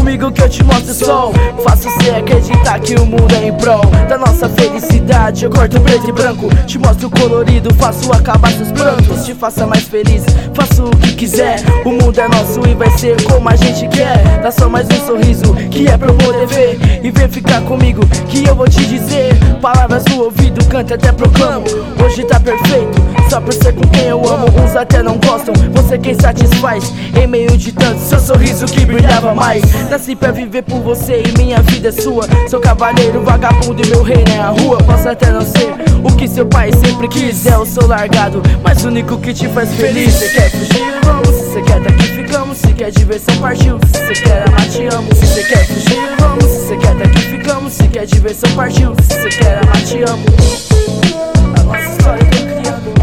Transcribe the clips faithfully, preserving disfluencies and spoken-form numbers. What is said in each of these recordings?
comigo que eu te mostro o sol. Faço cê acreditar que o mundo é em prol da nossa felicidade. Eu corto preto e branco, te mostro colorido, faço acabar seus prantos, te faça mais feliz, faço o que quiser. O mundo é nosso e vai ser como a gente quer. Dá só mais um sorriso que é pra eu poder ver, e vem ficar comigo que eu vou te dizer palavras no ouvido, canto até proclamo. Hoje tá perfeito, só por ser com quem eu amo. Uns até não gostam, você quem satisfaz. Em meio de tanto, seu sorriso que brilhava mais. Nasci pra viver por você e minha vida é sua. Sou cavaleiro, vagabundo e meu reino é a rua. Posso até não ser o que seu pai sempre quis, é o seu largado, mas o único que te faz feliz. Se cê quer fugir, vamos. Se cê quer daqui, ficamos. Se quer diversão, partiu. Se cê quer amar, te amo. Se cê quer fugir, vamos. Se cê quer daqui, ficamos. Se quer diversão, partiu. Se cê quer amar, te amo. A nossa história tá criando.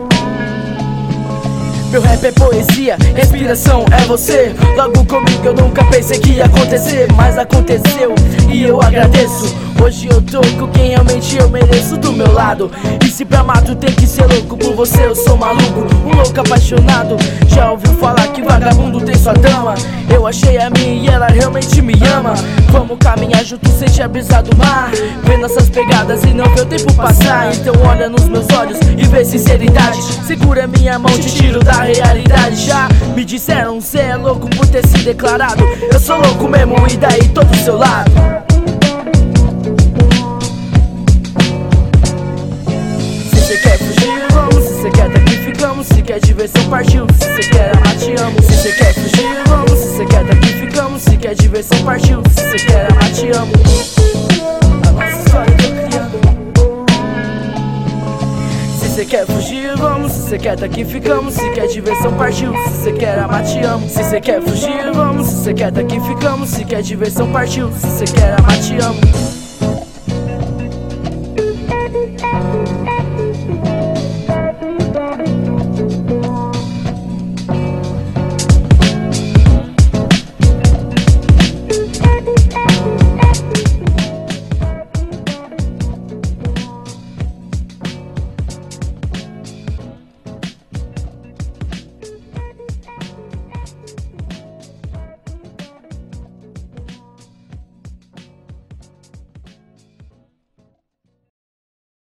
Meu rap é poesia, inspiração é você. Logo comigo eu nunca pensei que ia acontecer, mas aconteceu e eu agradeço. Hoje eu tô com quem realmente eu mereço do meu lado. E se pra mato tem que ser louco por você, eu sou maluco, um louco apaixonado. Já ouviu falar que vagabundo tem sua dama? Eu achei a minha e ela realmente me ama. Vamos caminhar juntos, sente a brisa do mar, vê nossas pegadas e não vê o tempo passar. Então olha nos meus olhos e vê sinceridade, segura minha mão, te tiro da realidade. Já me disseram, cê é louco por ter se declarado. Eu sou louco mesmo e daí tô do seu lado. Se cê quer fugir, vamos. Se cê quer daqui, ficamos. Se quer diversão, partiu. Se cê quer amar, te amo. Se cê quer fugir, vamos. Se cê quer daqui, ficamos. Se quer diversão, partiu. Se cê quer amar, te amo. A nossa história tô criando. Se cê quer fugir, vamos. Se cê quer daqui, ficamos. Se quer diversão, partiu. Se cê quer amar, te amo. Se cê quer fugir, vamos. Se cê quer daqui, ficamos. Se quer diversão, partiu. Se cê quer amar, te amo.